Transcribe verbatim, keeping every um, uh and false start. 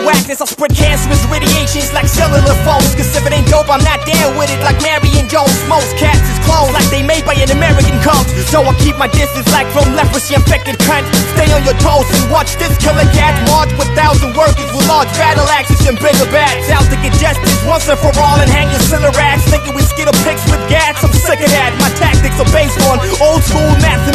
radioactiveness, I'll spread cancerous radiations like cellular phones. Cause if it ain't dope, I'm not there with it like Marion Jones. Most cats is clones like they made by an American cult. So I keep my distance like from leprosy infected cunts. Stay on your toes and watch this killer cat march with thousand workers with large battle axes and bigger bats. Out to get justice once and for all and hang your silver rats. Thinking we skittle pics with gats, I'm sick of that. My tactics are based on old school math